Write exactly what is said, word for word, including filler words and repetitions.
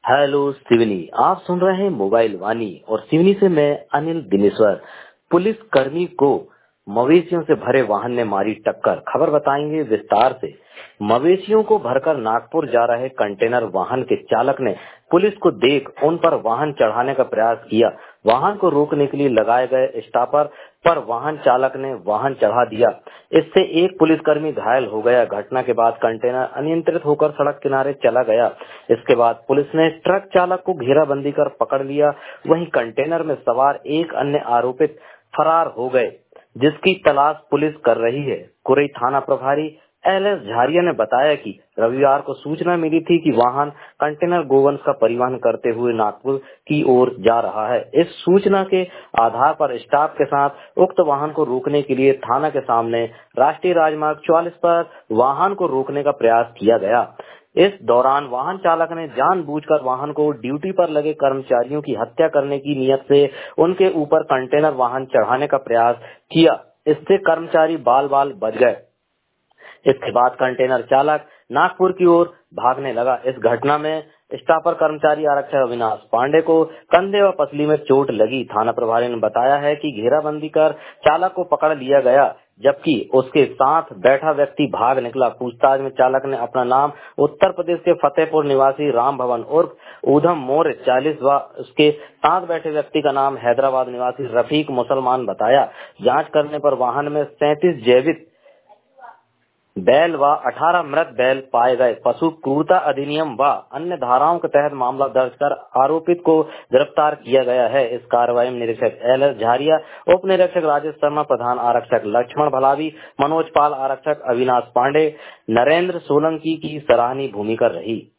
Hello Seoni, आप सुन रहे हैं मोबाइल वाणी और सिवनी से मैं अनिल दिनेश्वर। पुलिस कर्मी को मवेशियों से भरे वाहन ने मारी टक्कर, खबर बताएंगे विस्तार से। मवेशियों को भरकर नागपुर जा रहे कंटेनर वाहन के चालक ने पुलिस को देख उन पर वाहन चढ़ाने का प्रयास किया। वाहन को रोकने के लिए लगाए गए स्टॉपर पर वाहन चालक ने वाहन चढ़ा दिया। इससे एक पुलिसकर्मी घायल हो गया। घटना के बाद कंटेनर अनियंत्रित होकर सड़क किनारे चला गया। इसके बाद पुलिस ने ट्रक चालक को घेराबंदी कर पकड़ लिया। वहीं कंटेनर में सवार एक अन्य आरोपित फरार हो गए, जिसकी तलाश पुलिस कर रही है। कुरई थाना प्रभारी एल एस झारिया ने बताया कि रविवार को सूचना मिली थी कि वाहन कंटेनर गोवंश का परिवहन करते हुए नागपुर की ओर जा रहा है। इस सूचना के आधार पर स्टाफ के साथ उक्त वाहन को रोकने के लिए थाना के सामने राष्ट्रीय राजमार्ग चौवालीस पर वाहन को रोकने का प्रयास किया गया। इस दौरान वाहन चालक ने जानबूझकर वाहन को ड्यूटी पर लगे कर्मचारियों की हत्या करने की नीयत से उनके ऊपर कंटेनर वाहन चढ़ाने का प्रयास किया। इससे कर्मचारी बाल बाल बच गए। इसके बाद कंटेनर चालक नागपुर की ओर भागने लगा। इस घटना में स्टापर कर्मचारी आरक्षक अविनाश पांडे को कंधे व पसली में चोट लगी। थाना प्रभारी ने बताया है कि घेराबंदी कर चालक को पकड़ लिया गया, जबकि उसके साथ बैठा व्यक्ति भाग निकला। पूछताछ में चालक ने अपना नाम उत्तर प्रदेश के फतेहपुर निवासी राम भवन उर्फ ऊधम मौर्य चालीस व उसके साथ बैठे व्यक्ति का नाम हैदराबाद निवासी रफीक मुसलमान बताया। जांच करने पर वाहन में सैंतीस जैविक बैल व अठारह मृत बैल पाए गए। पशु क्रूरता अधिनियम व अन्य धाराओं के तहत मामला दर्ज कर आरोपित को गिरफ्तार किया गया है। इस कार्रवाई में निरीक्षक एल एस झारिया, उप निरीक्षक राजेश शर्मा, प्रधान आरक्षक लक्ष्मण भलावी, मनोज पाल, आरक्षक अविनाश पांडे, नरेंद्र सोलंकी की सराहनीय भूमिका रही।